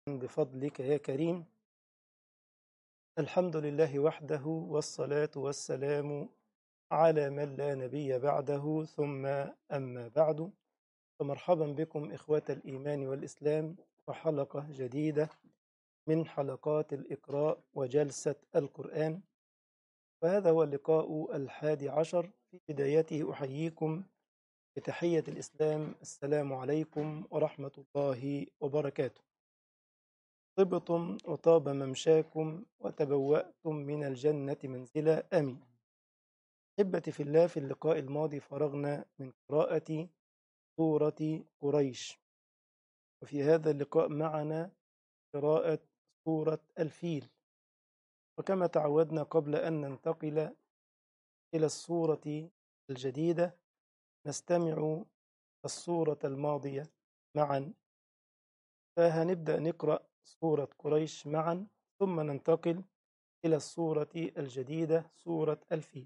بفضلك يا كريم. الحمد لله وحده والصلاة والسلام على من لا نبي بعده ثم أما بعد، فمرحبا بكم إخوة الإيمان والإسلام وحلقة جديدة من حلقات الإقراء وجلسة القرآن. وهذا هو اللقاء 11. في بدايته أحييكم بتحية الإسلام، السلام عليكم ورحمة الله وبركاته. طبتم وطاب ممشاكم وتبوأتم من الجنة منزلا، آمين. أحبتي في الله، في اللقاء الماضي فرغنا من قراءة سورة قريش، وفي هذا اللقاء معنا قراءة سورة الفيل. وكما تعودنا قبل أن ننتقل إلى السورة الجديدة نستمع السورة الماضية معا، فهنبدأ نقرأ سورة قريش معا ثم ننتقل إلى السورة الجديدة سورة الفيل.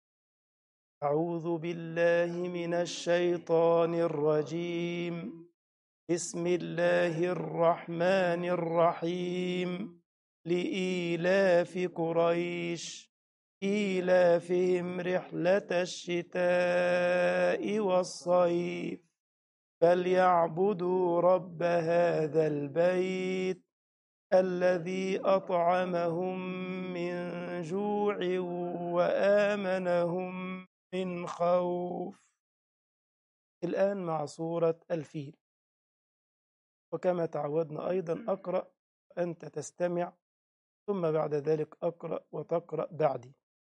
أعوذ بالله من الشيطان الرجيم. بسم الله الرحمن الرحيم. لإيلاف قريش إيلافهم رحلة الشتاء والصيف فليعبدوا رب هذا البيت الذي أطعمهم من جوع وآمنهم من خوف. الآن مع سورة الفيل، وكما تعودنا أيضا أقرأ وأنت تستمع، ثم بعد ذلك أقرأ وتقرأ بعدي.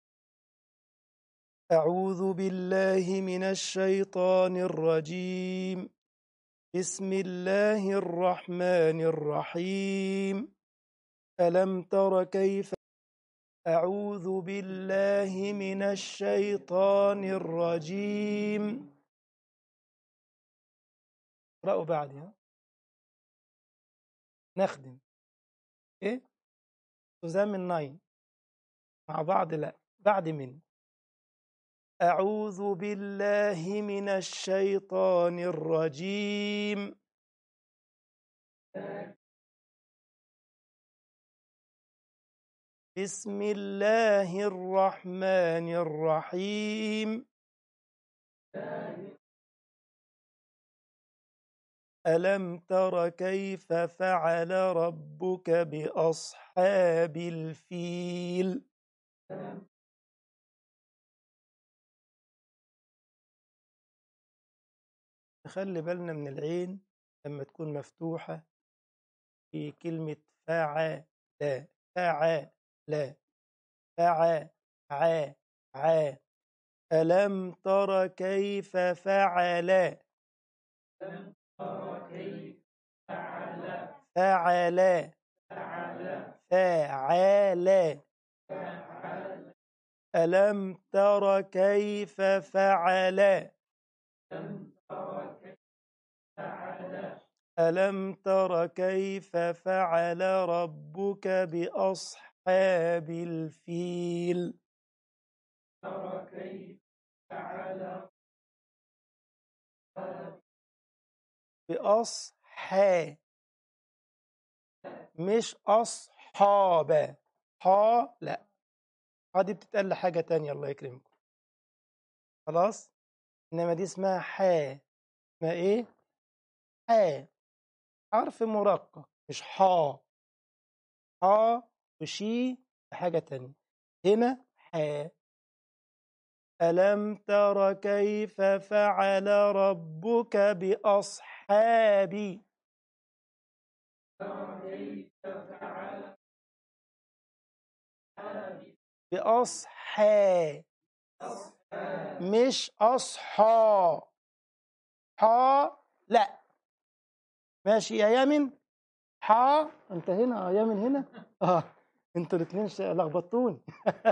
أعوذ بالله من الشيطان الرجيم. بسم الله الرحمن الرحيم. ألم تر كيف أعوذ بالله من الشيطان الرجيم. اقرأوا بعدها. نخدم إيه؟ تزامن ناين مع بعض، لا بعد من. أعوذ بالله من الشيطان الرجيم. بسم الله الرحمن الرحيم. ألم تر كيف فعل ربك بأصحاب الفيل. نخلي بالنا من العين لما تكون مفتوحة في كلمة فعل. فعل فعل ع. ألم تر كيف فعل فعل فعل. ألم تر كيف فعل ألم تر كيف فعل ربك بأصحاب الفيل. بأصحاب مش أصحاب. ها لا، دي بتتقال لحاجة تانية، الله يكرمكم. خلاص، إنما دي اسمها حا. اسمها إيه؟ حا، حرف مرقق مش حا. حا وشي حاجة تانية، هنا حا. ألم تر كيف فعل ربك بأصحاب بأصحى مش أصحى. حا لا. ماشي يا يمن. حا أنت هنا يا يمن هنا. أنتوا الاثنين لخبطتوني.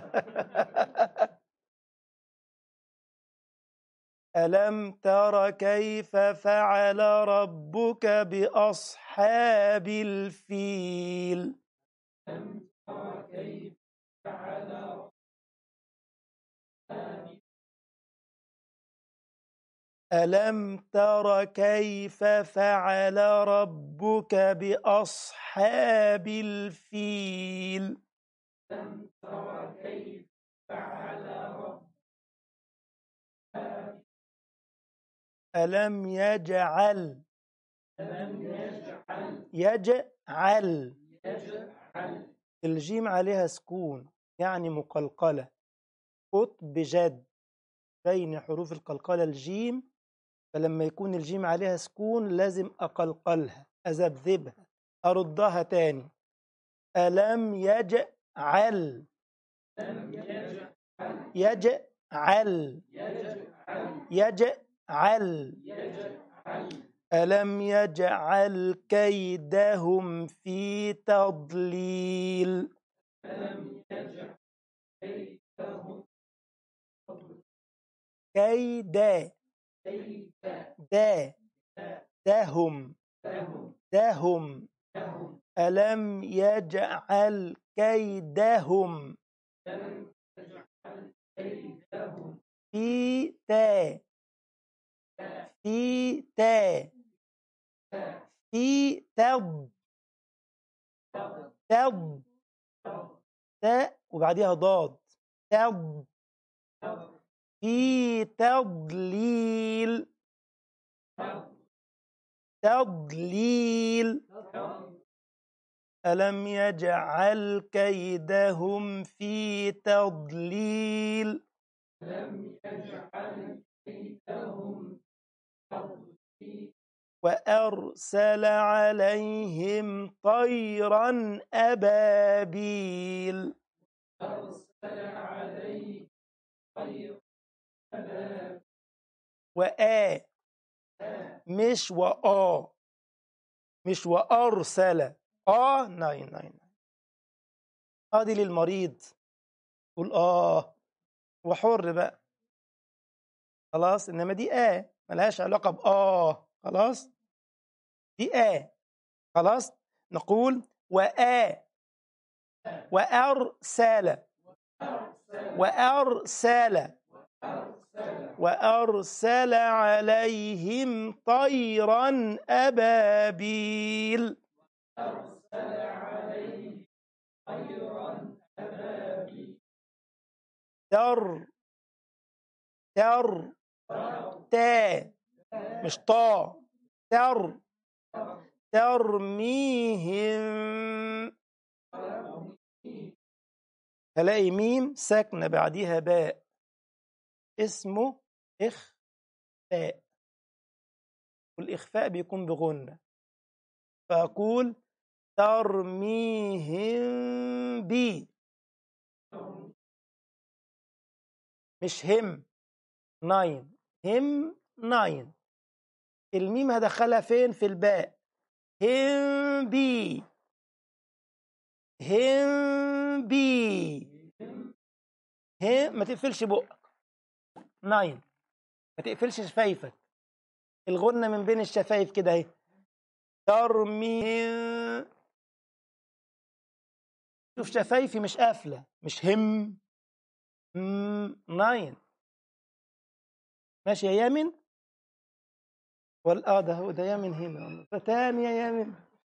ألم تر كيف فعل ربك بأصحاب الفيل. ألم تر كيف فعل ربك بأصحاب الفيل ألم يجعل يجعل الجيم عليها سكون يعني مقلقلة قطب جد بين حروف القلقلة الجيم، فلما يكون الجيم عليها سكون لازم أقلقلها أذبذبها أردها تاني. ألم يجعل يجعل يجعل ألم يجعل كيدهم في تضليل كيدا دا دهم دهم ألم يجعل كيدهم في تا في تا في تض تض تاء وبعديها ضاد تض في تضليل تضليل ألم يجعل كيدهم في تضليل وأرسل عليهم طيرا أبابيل وآ مش وآ مش وأرسل ناين ناين دي للمريض قول وحر بقى خلاص، إنما دي ملهاش علاقة خلاص دي خلاص. نقول وأرسل وأرسل وأرسل عليهم طيرا أبابيل تر تر تا مش طا ترميهم هلاقي ميم ساكنة بعديها باء اسمه إخفاء، والإخفاء بيكون بغنة، فأقول ترميهم بي مش هم ناين هم ناين، الميم هدخلها فين؟ في الباء هم بي هم بي هم، ما تقفلش بقك ناين، ما تقفلش شفايفك، الغنة من بين الشفايف كده اهي ترميهم. شوف شفايفي مش قافلة، مش هم ناين. ماشي يا يامن ده هو ده يامن هنا فتاني يا يامن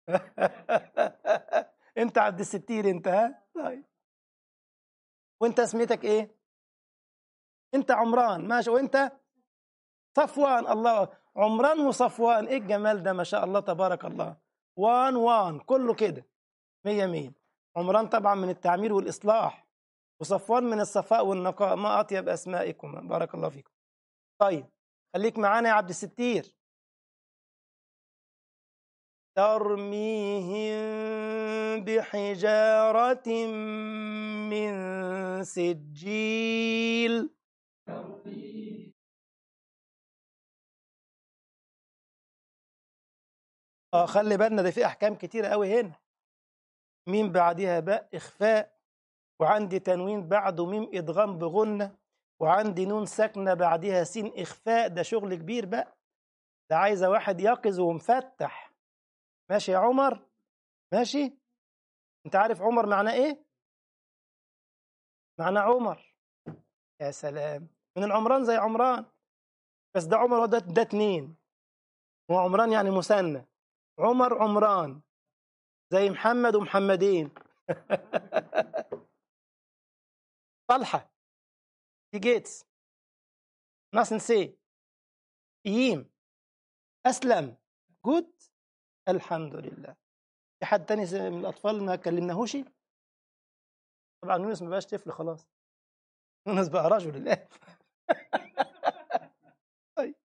انت عبد الستير انت طيب، وانت اسميتك ايه؟ انت عمران ماشي، وانت صفوان. الله، عمران وصفوان، ايه الجمال ده ما شاء الله تبارك الله، وان كله كده مية مية. عمران طبعا من التعمير والإصلاح، وصفوان من الصفاء والنقاء، ما أطيب أسمائكم، بارك الله فيكم. طيب خليك معانا يا عبد الستير. ترميهم بحجارة من سجيل خلي بالنا ده في أحكام كتيرة قوي هنا. ميم بعدها باء إخفاء، وعندي تنوين بعده ميم إدغام بغنة، وعندي نون ساكنة بعدها سين إخفاء. ده شغل كبير بقى، ده عايزة واحد يقظ ومفتح. ماشي يا عمر؟ ماشي. انت عارف عمر معناه ايه؟ معناه عمر. يا سلام، من العمران زي عمران. بس ده عمر ده اتنين، وعمران يعني مثنى. عمر عمران زي محمد ومحمدين. طلحة، جيتس، ناسنسي، إيم، أسلم. جود. الحمد لله. في حد تاني من الأطفال ما كلمناهوش؟ طبعا يونس ما بقاش طفل خلاص، يونس بقى رجل الآن. طيب.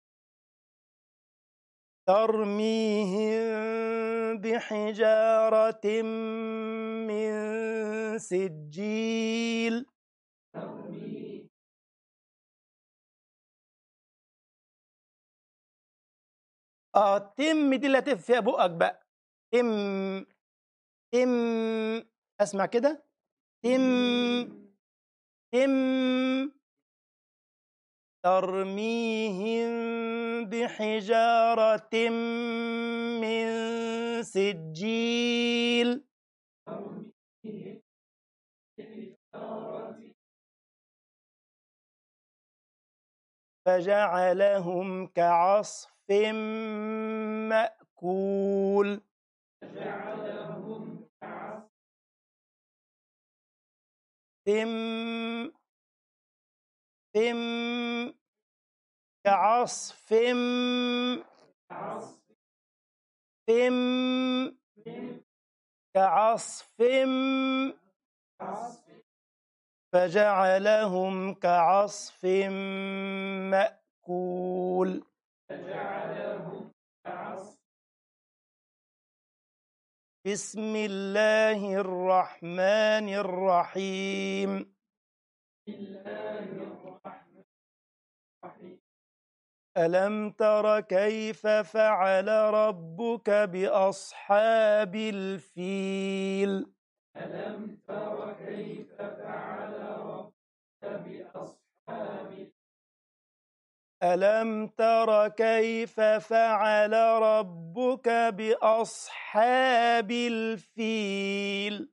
ترميهم بحجارة من سجيل. تم دي اللي هتف فيها بقك بقى. تم. تم. اسمع كده. تم. تم. ترميهم بحجارة من سجيل. فجعلهم كعصف مأكول. تم. تم. كعصف. تم. كعصف. فجعلهم كعصف مأكول. بسم الله الرحمن الرحيم. ألم تر كيف فعل ربك بأصحاب الفيل؟ ألم تر كيف فعل ربك بأصحاب الفيل؟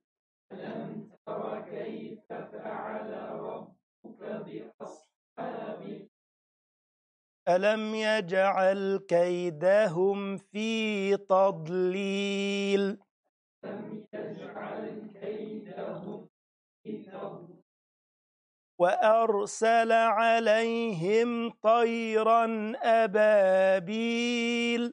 ألم يجعل كيدهم في تضليل؟ وأرسل عليهم طيرا أبابيل.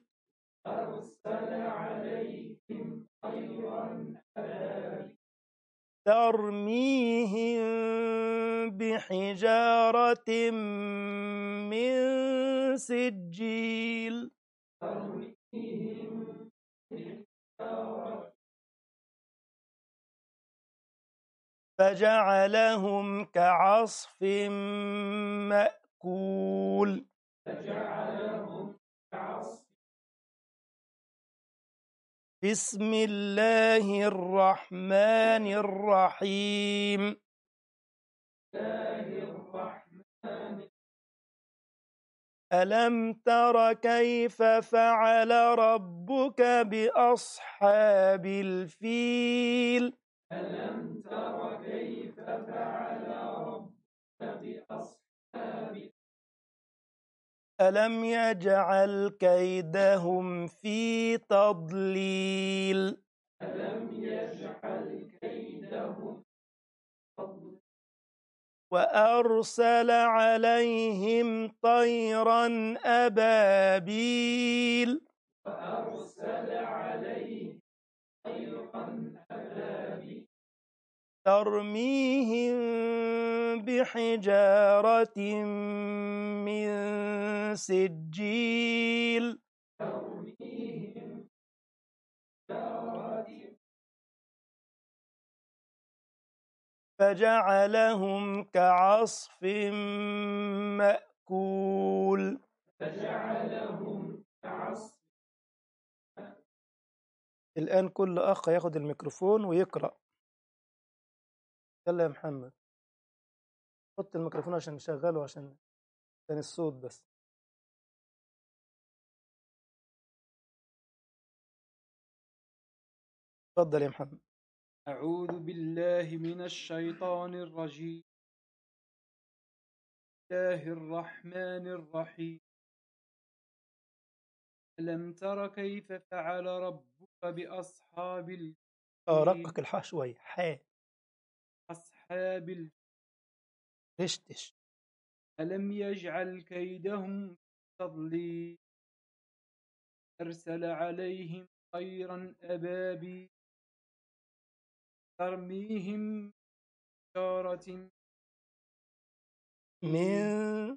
ترميهم بحجارة من سجيل. فجعلهم كعصف مأكول. بسم الله الرحمن الرحيم. ألم تر كيف فعل ربك بأصحاب الفيل؟ ألم يجعل كيدهم في تضليل؟ وأرسل عليهم طيرا أبابيل. ترميهم بحجارة من سجيل. فجعلهم كعصف مأكول. الآن كل أخ ياخد الميكروفون ويقرأ. يلا يا محمد، حط الميكروفون عشان نشغله، عشان الصوت بس. اتفضل يا محمد. أعوذ بالله من الشيطان الرجيم. الله الرحمن الرحيم ألم تر كيف فعل ربك بأصحاب الفيل رقق الحاء شوي، حاء أصحاب الفيل رشتش. ألم يجعل كيدهم في تضليل أرسل عليهم طيرا أبابيل ترميهم بحجارة من من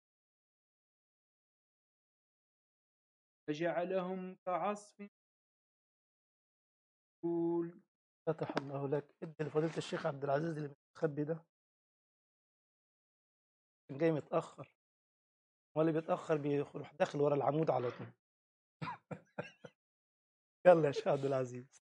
فجعلهم كعصف مأكول. فتح الله لك. ادي لفضيلة الشيخ عبد العزيز اللي متخبي ده، كان جاي متأخر، واللي بيتأخر بيروح داخل ورا العمود على طول. يلا يا شيخ عبد العزيز.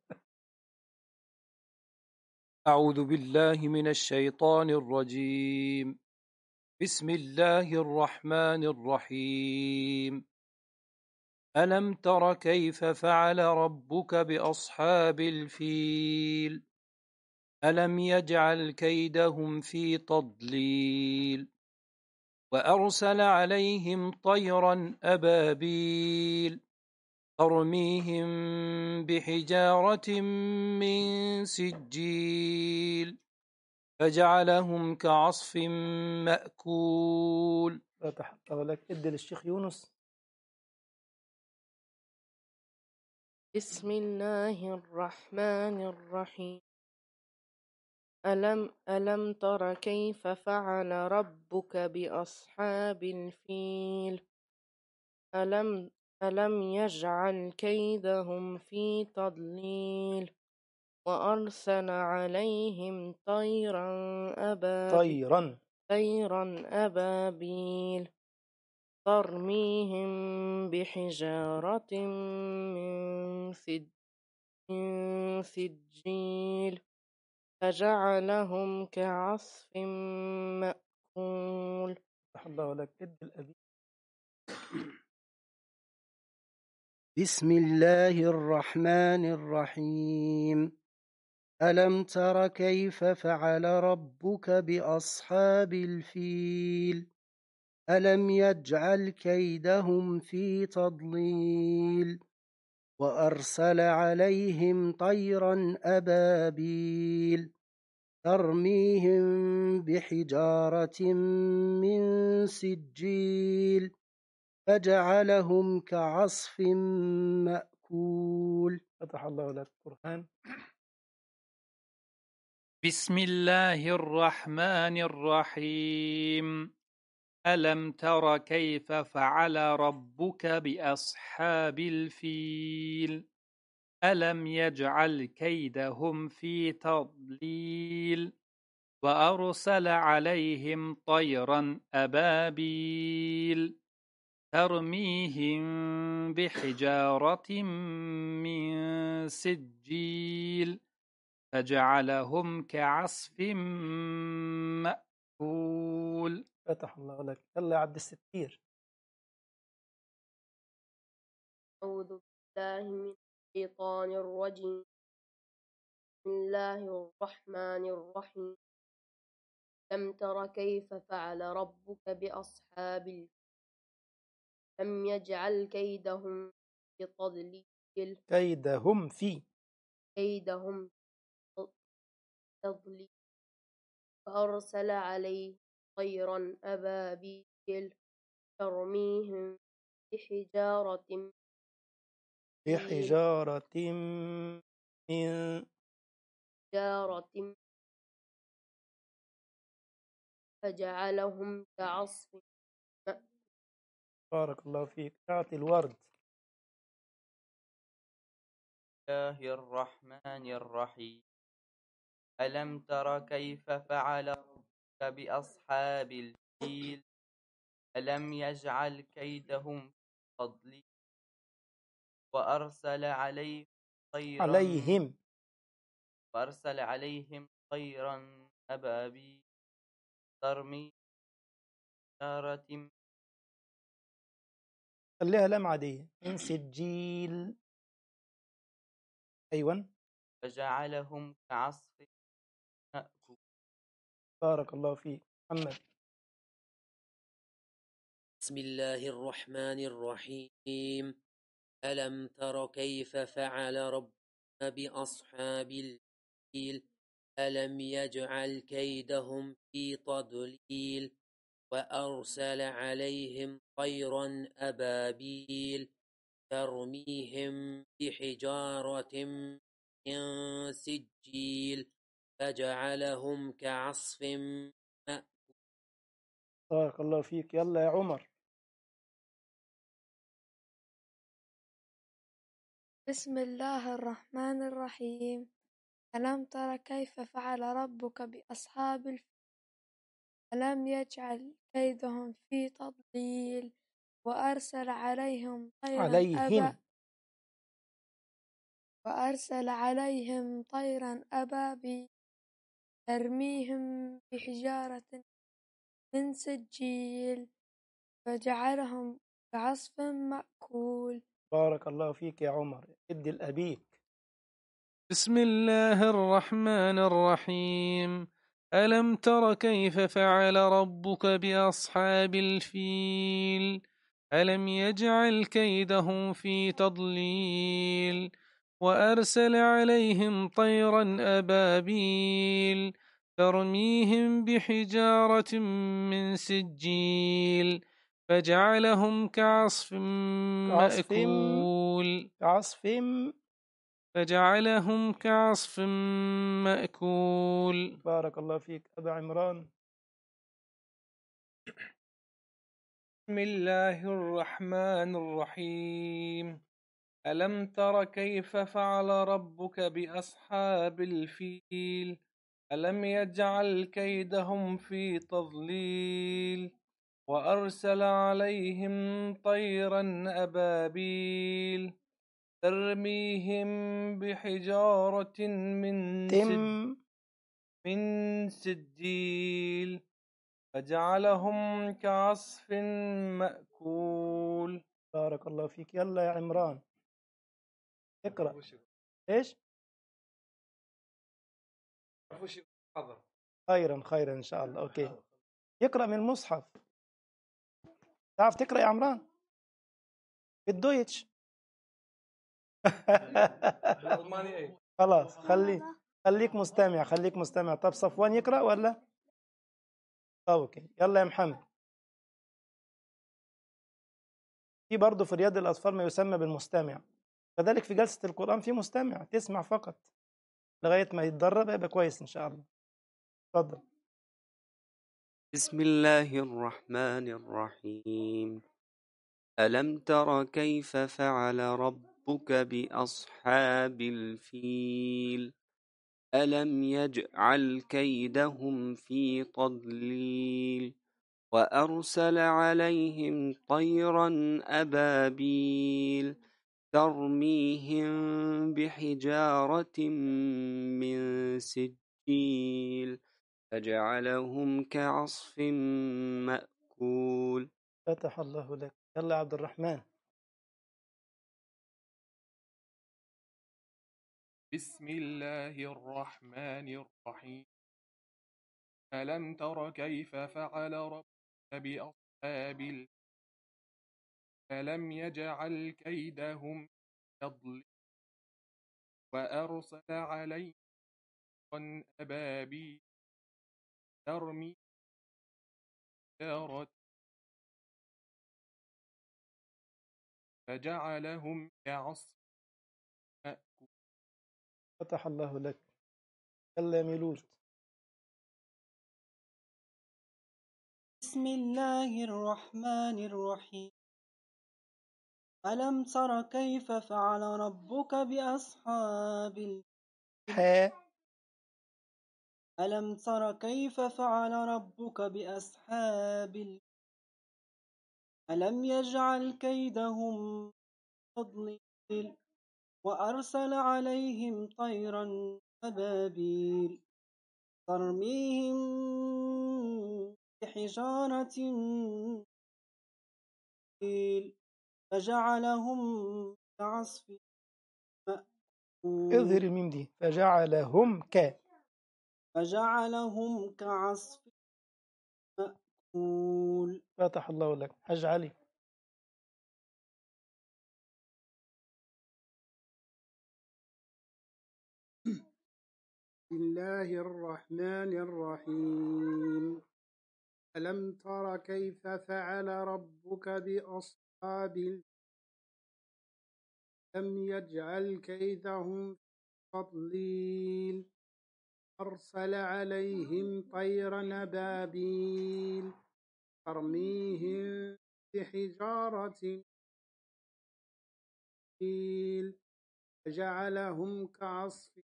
أعوذ بالله من الشيطان الرجيم بسم الله الرحمن الرحيم ألم تر كيف فعل ربك بأصحاب الفيل ألم يجعل كيدهم في تضليل وأرسل عليهم طيرا أبابيل ترميهم بحجارة من سجيل فجعلهم كعصف مأكول. فتح الله لك. ادي للشيخ يونس. بسم الله الرحمن الرحيم ألم تر كيف فعل ربك بأصحاب الفيل ألم يجعل كيدهم في تضليل وأرسل عليهم طيرا طيرا أبابيل ترميهم بحجارة من سجيل فجعلهم كعصف مأكول. فتح الله لك. ادي الأبي. بسم الله الرحمن الرحيم ألم تر كيف فعل ربك بأصحاب الفيل ألم يجعل كيدهم في تضليل وأرسل عليهم طيرا أبابيل ترميهم بحجارة من سجيل فجعلهم كعصف مأكول. فتح الله لك. قرآن. بسم الله الرحمن الرحيم ألم تر كيف فعل ربك بأصحاب الفيل ألم يجعل كيدهم في تضليل وأرسل عليهم طيرا أبابيل ترميهم بحجارة من سجيل فجعلهم كعصف مأكول. فتح الله لك. يلا يا عبد الستير. أعوذ بالله من الشيطان الرجيم بسم الله الرحمن الرحيم لم تر كيف فعل ربك بأصحاب الفيل لم يجعل كيدهم في تضليل كيدهم في كيدهم في تضليل فأرسل عليه طيرا أبابيل ترميهم بحجارة من سجيل بحجارة من حجارة فجعلهم كعصف مأكول. بارك الله فيك. أعطي الورد. الله الرحمن الرحيم ألم تر كيف فعل ربك بأصحاب الفيل ألم يجعل كيدهم في تضليل طيرا عليهم وأرسل عليهم طيرا أبابيل ترمي حجارة خليها لام عادية. من سجيل. أيوة. فجعلهم كعصف مأكول. بارك الله فيك محمد. بسم الله الرحمن الرحيم ألم تر كيف فعل ربك بأصحاب الفيل ألم يجعل كيدهم في تضليل وأرسل عليهم طيرا أبابيل ترميهم بحجارة من سجيل فجعلهم كعصف مأكول. بارك الله فيك. يلا يا عمر. بسم الله الرحمن الرحيم ألم تر كيف فعل ربك بأصحاب الفيل ألم يجعل كيدهم في تضليل وأرسل عليهم طيرا أبابيل ترميهم بحجارة من سجيل فجعلهم كعصف مأكول. بارك الله فيك يا عمر. ادي الأبيك. بسم الله الرحمن الرحيم ألم تر كيف فعل ربك بأصحاب الفيل ألم يجعل كيدهم في تضليل وأرسل عليهم طيرا أبابيل ترميهم بحجارة من سجيل فجعلهم كعصف مأكول فجعلهم كعصف مأكول. بارك الله فيك. أبا عمران. بسم الله الرحمن الرحيم ألم تر كيف فعل ربك بأصحاب الفيل ألم يجعل كيدهم في تضليل وأرسل عليهم طيرا أبابيل ترميهم بحجارة من سجيل فجعلهم كعصف مأكول. بارك الله فيك. يلا يا عمران اقرأ. ايش؟ خيرا ان شاء الله. اوكي. يقرأ من المصحف. تعرف تقرأ يا عمران بالدويتش؟ خلاص خليك مستمع. طب صفوان يقرأ ولا؟ طب اوكي. يلا يا محمد. في برضه في رياض الأطفال ما يسمى بالمستمع، كذلك في جلسة القرآن في مستمع تسمع فقط لغاية ما يتدرب يبقى كويس إن شاء الله. اتفضل. بسم الله الرحمن الرحيم ألم تر كيف فعل ربك بأصحاب الفيل ألم يجعل كيدهم في تضليل وأرسل عليهم طيرا أبابيل ترميهم بحجارة من سجيل فجعلهم كعصف مأكول. فتح الله لك. يلا عبد الرحمن. بسم الله الرحمن الرحيم ألم تر كيف فعل ربك بأصحاب الفيل ألم يجعل كيدهم تضليل وأرسل عليهم أبابيل ترمي حجارة فجعلهم كعصف مأكول. فتح الله لك. يلا يا ميلود. بسم الله الرحمن الرحيم ألم تر كيف فعل ربك بأصحاب الفيل ألم تر كيف فعل ربك بأصحاب الفيل ألم يجعل كيدهم تضليل وأرسل عليهم طيرا أبابيل ترميهم بحجارة من سجيل فجعلهم كعصف مأكول. اظهر الميم دي. فجعلهم كعصف مأكول. مأكول. فتح الله لك. حج علي. بسم الله الرحمن الرحيم. ألم تر كيف فعل ربك بأصحاب لم يجعل كيدهم في تضليل أرسل عليهم طيرا أبابيل ترميهم بحجارة من سجيل فجعلهم كعصف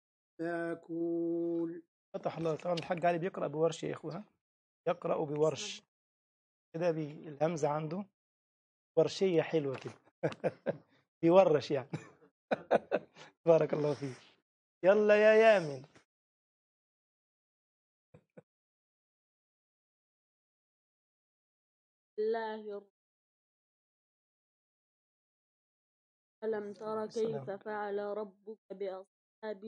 مأكول. فتح الله. طبعا الحاج علي بيقرأ بورش يا إخوة، يقرأ بورش كده، الهمزة عنده ورشية حلوة كده. بيورش يعني. بارك الله فيك. يلا يا يامن. الله ألم تر كيف السلام. فعل ربك بأصحاب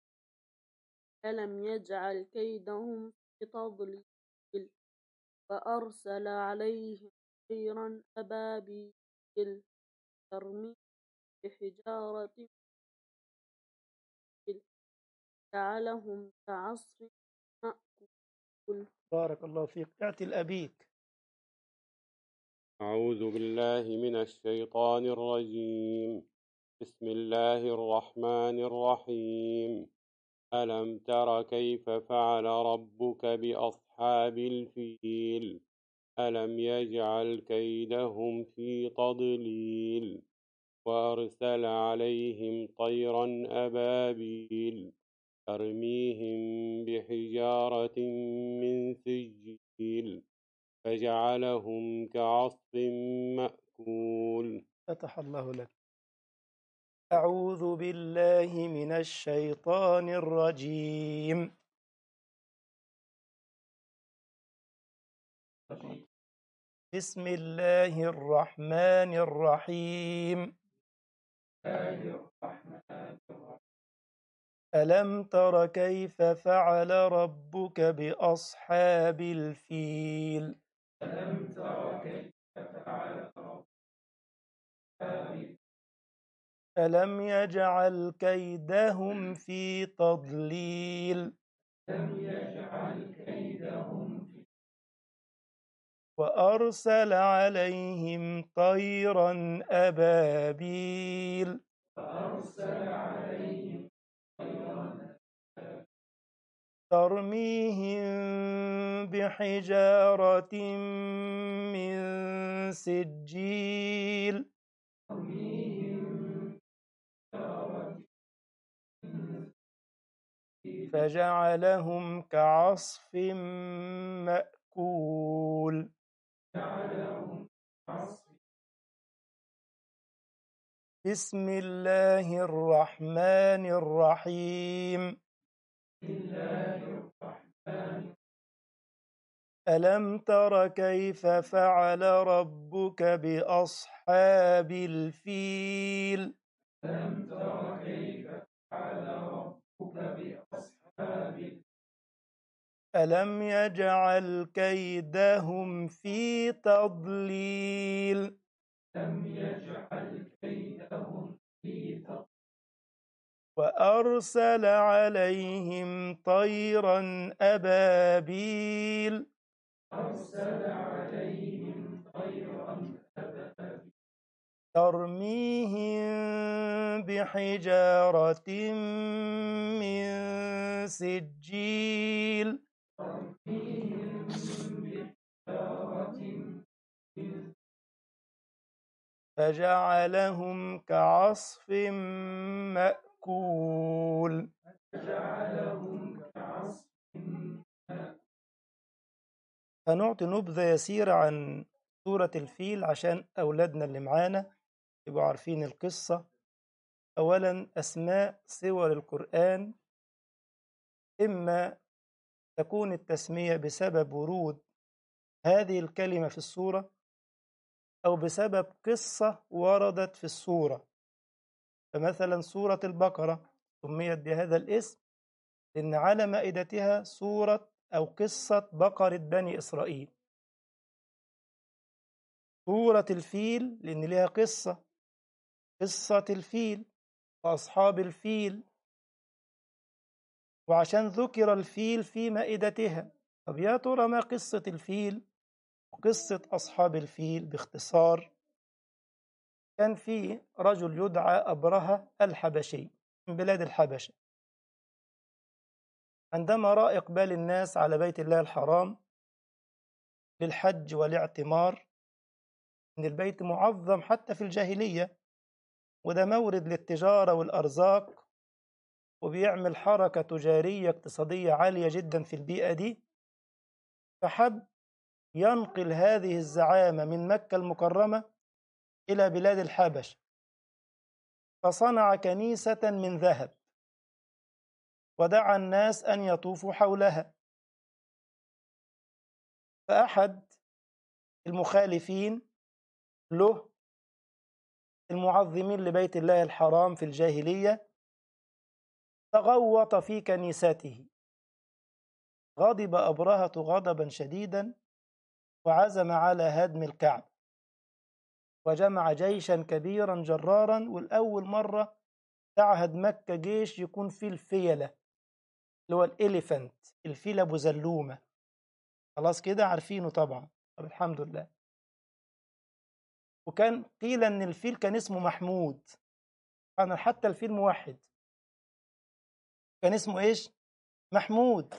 ألم يجعل كيدهم في تضليل وأرسل عليهم طيرا أبابيل ترميهم بحجارة من سجيل جعلهم كعصف مأكول. بارك الله فيك. اعطي الأبيك. أعوذ بالله من الشيطان الرجيم. بسم الله الرحمن الرحيم. ألم تر كيف فعل ربك بأصحاب الفيل ألم يجعل كيدهم في تضليل وأرسل عليهم طيرا أبابيل ترميهم بحجارة من سجيل فجعلهم كعصف مأكول. فتح الله لك. أعوذ بالله من الشيطان الرجيم. بسم الله الرحمن الرحيم. ألم تر كيف فعل ربك بأصحاب الفيل ألم يجعل كيدهم في تضليل وأرسل عليهم طيرا أبابيل ترميهم بحجارة من سجيل فجعلهم كعصف مأكول. بسم الله الرحمن الرحيم. ألم تر كيف فعل ربك بأصحاب الفيل ألم يجعل كيدهم في تضليل وأرسل عليهم طيرا أبابيل ترميهم بحجارة من سجيل فجعلهم كعصف مأكول. هنعطي نبذة يسيرة عن سورة الفيل عشان أولادنا اللي معانا يبقوا عارفين القصة. أولا، أسماء سور القرآن إما تكون التسمية بسبب ورود هذه الكلمة في السورة أو بسبب قصة وردت في السورة. فمثلا سورة البقرة سميت بهذا الاسم لأن على مائدتها سورة أو قصة بقرة بني إسرائيل، سورة الفيل لأن ليها قصة الفيل وأصحاب الفيل، وعشان ذكر الفيل في مائدتها. طب يا ترى ما قصة الفيل وقصة أصحاب الفيل باختصار؟ كان في رجل يدعى أبرهة الحبشي من بلاد الحبشة، عندما رأى إقبال الناس على بيت الله الحرام للحج والاعتمار، إن البيت معظم حتى في الجاهلية، وده مورد للتجارة والأرزاق، وبيعمل حركة تجارية اقتصادية عالية جدا في البيئة دي، فحب ينقل هذه الزعامة من مكة المكرمة إلى بلاد الحبش، فصنع كنيسة من ذهب ودعا الناس أن يطوفوا حولها. فأحد المخالفين له المعظمين لبيت الله الحرام في الجاهلية تغوط في كنيسته، غضب أبرهة غضبا شديدا وعزم على هدم الكعبة، وجمع جيشا كبيرا جرارا، والأول مرة تعهد مكة جيش يكون فيه الفيلة اللي هو الإليفنت، الفيل أبو زلومة، خلاص كده عارفينه طبعا. طب الحمد لله. وكان قيل أن الفيل كان اسمه محمود، أنا حتى الفيل موحد كان اسمه إيش؟ محمود.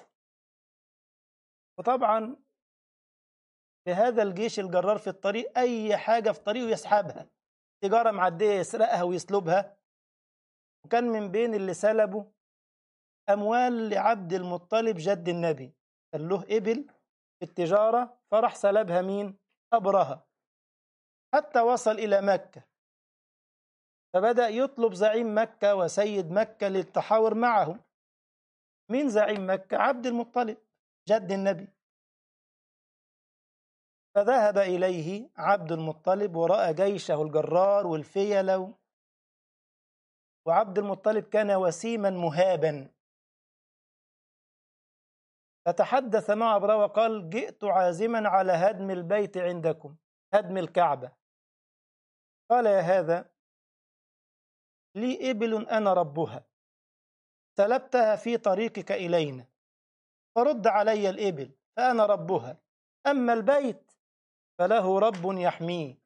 وطبعا بهذا الجيش الجرار في الطريق أي حاجة في طريقه يسحبها، تجارة معدية يسرقها ويسلبها. وكان من بين اللي سلبوا أموال لعبد المطلب جد النبي، كان له إبل في التجارة، فراح سلبها مين؟ أبرهة، حتى وصل إلى مكة، فبدأ يطلب زعيم مكة وسيد مكة للتحاور معه. مين زعيم مكة؟ عبد المطلب جد النبي. فذهب إليه عبد المطلب ورأى جيشه الجرار والفيلة، وعبد المطلب كان وسيما مهابا، فتحدث مع أبرهة وقال: جئت عازما على هدم البيت عندكم، هدم الكعبة. قال: يا هذا لي إبل أنا ربها، سلبتها في طريقك إلينا، فرد علي الإبل فأنا ربها، أما البيت فله رب يحميه.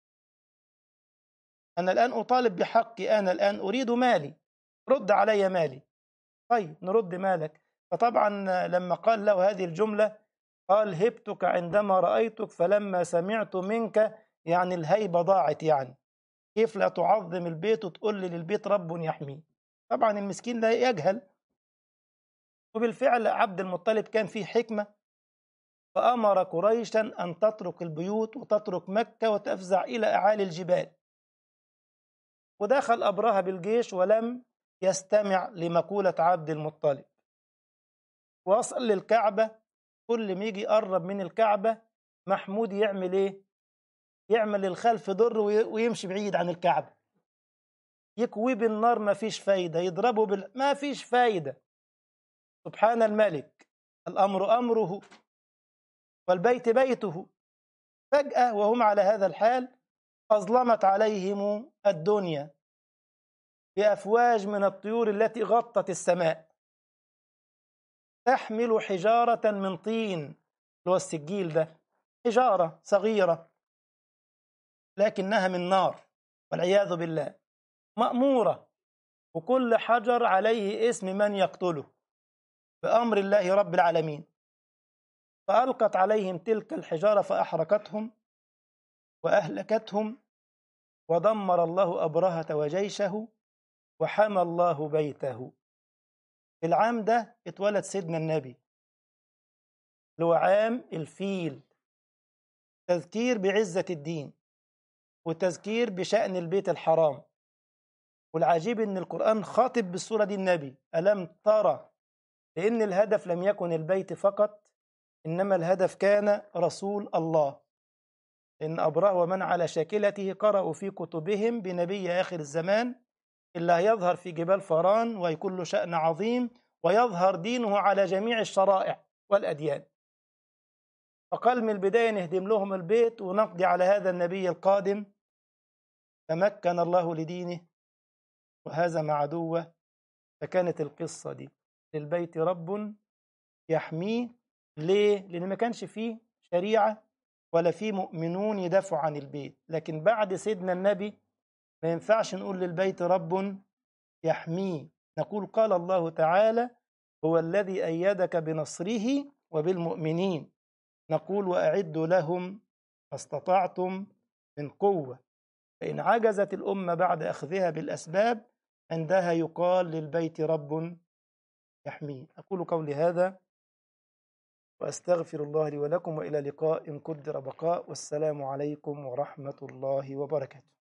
أنا الآن أطالب بحقي، أنا الآن أريد مالي، رد علي مالي. طيب نرد مالك. فطبعا لما قال له هذه الجملة قال: هبتك عندما رأيتك، فلما سمعت منك، يعني الهيبة ضاعت، يعني كيف لا تعظم البيت وتقول لي للبيت رب يحميه؟ طبعا المسكين لا يجهل. وبالفعل عبد المطلب كان فيه حكمة، فأمر قريشا أن تترك البيوت وتترك مكة وتفزع إلى أعالي الجبال. ودخل أبرهة بالجيش ولم يستمع لمقولة عبد المطلب، وصل للكعبة. كل ما يجي يقرب من الكعبة محمود يعمل إيه؟ يعمل الخلف ضر ويمشي بعيد عن الكعبة، يكوي بالنار ما فيش فايدة، يضربه ما فيش فايدة. سبحان الملك، الأمر أمره والبيت بيته. فجأة وهم على هذا الحال أظلمت عليهم الدنيا بأفواج من الطيور التي غطت السماء، تحمل حجارة من طين، اللي هو السجيل ده، حجارة صغيرة لكنها من نار والعياذ بالله، مأمورة، وكل حجر عليه اسم من يقتله بأمر الله رب العالمين. فألقت عليهم تلك الحجارة فأحرقتهم وأهلكتهم، ودمر الله أبرهة وجيشه، وحمى الله بيته. في العام ده اتولد سيدنا النبي، اللي هو عام الفيل، تذكير بعزة الدين وتذكير بشأن البيت الحرام. والعجيب ان القرآن خاطب بالسورة دي النبي: ألم ترى، لأن الهدف لم يكن البيت فقط، إنما الهدف كان رسول الله. إن أبرهة ومن على شاكلته قرأوا في كتبهم بنبي آخر الزمان اللي هيظهر في جبال فران ويكون له شأن عظيم، ويظهر دينه على جميع الشرائع والأديان. فقال من البداية نهدم لهم البيت ونقضي على هذا النبي القادم، فمكن الله لدينه وهزم عدوه. فكانت القصة دي للبيت رب يحميه. ليه؟ لأن ما كانش فيه شريعة ولا فيه مؤمنون يدافعوا عن البيت. لكن بعد سيدنا النبي ما ينفعش نقول للبيت رب يحميه، نقول قال الله تعالى هو الذي أيدك بنصره وبالمؤمنين. نقول وأعدوا لهم ما استطعتم من قوة. فإن عجزت الأمة بعد أخذها بالأسباب عندها يقال للبيت رب يحميه. أقول قولي هذا وأستغفر الله لي ولكم، وإلى لقاء قدر بقاء، والسلام عليكم ورحمة الله وبركاته.